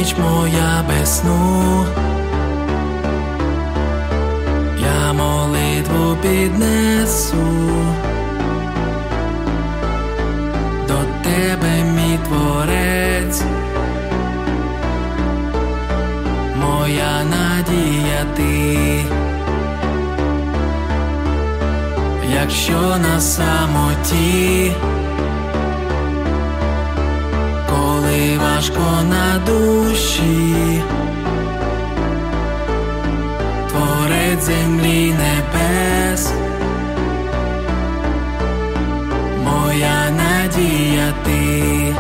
ніч моя без сну, я молитву піднесу до тебе, мій Творець, моя надія ти. Якщо на самоті, коли важко на душі, Творець землі небес, моя надія ти.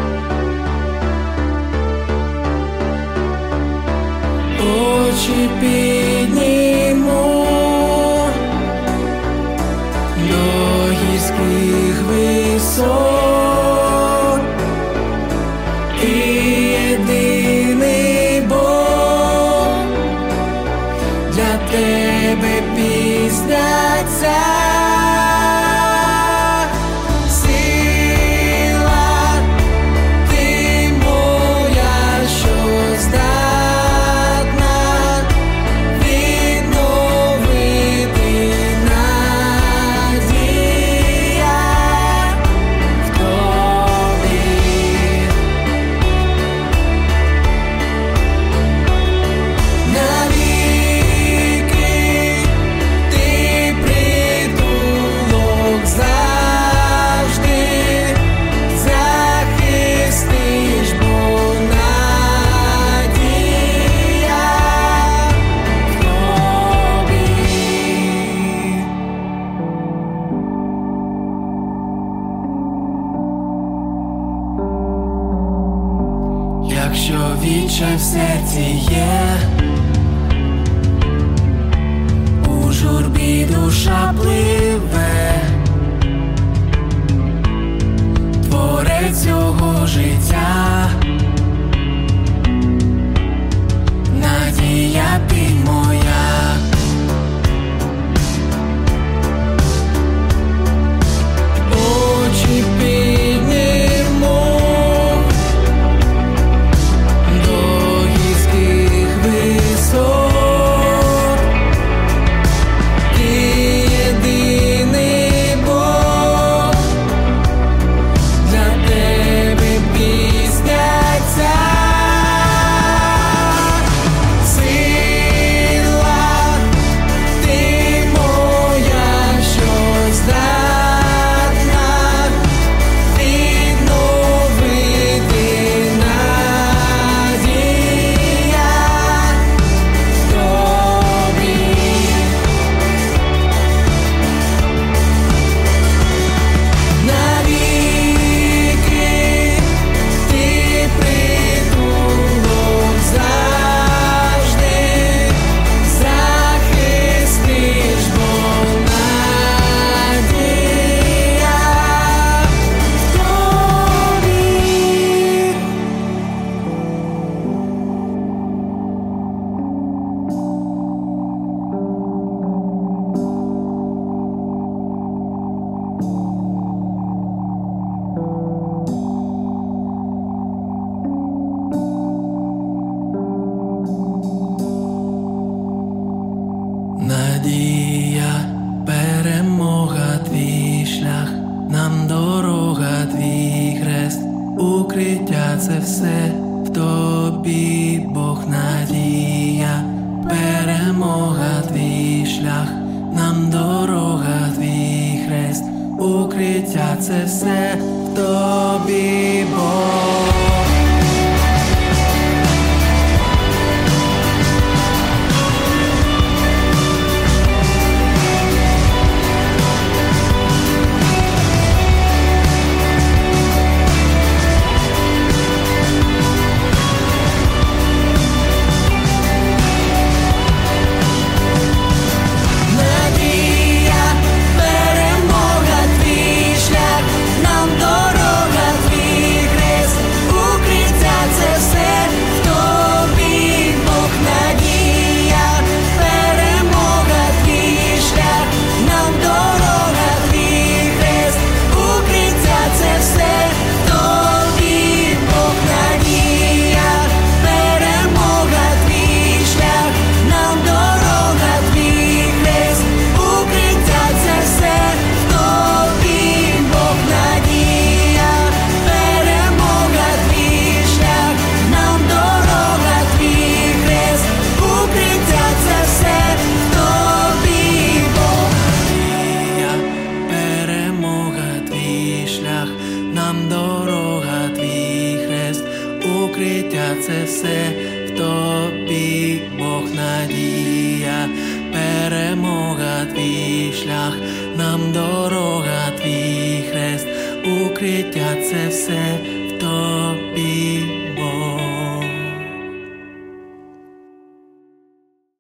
Очі підніму до гірських висот, і єдиний Бог для тебе пісня ця. Якщо відчай в серці є, у журбі душа пливе, Творець цього життя, надія ти моя. Очі підніму до гірських висот, ти єдиний Бог, для тебе пісня ця. Сила ти моя, що здатна відновити надія в тобі. Навіки ти притулок завжди, захистиш, бо надія в тобі. Надія, перемога, твій шлях, нам дорога, твій хрест, укриття це все в тобі, Бог, надія, перемога, твій шлях, нам дорога, твій хрест, укриття це все в тобі, Бог. Надія, перемога, твій шлях, нам дорога, укриття це все в тобі, Бог надія, перемога твій шлях, нам дорога твій хрест, укриття це все в тобі.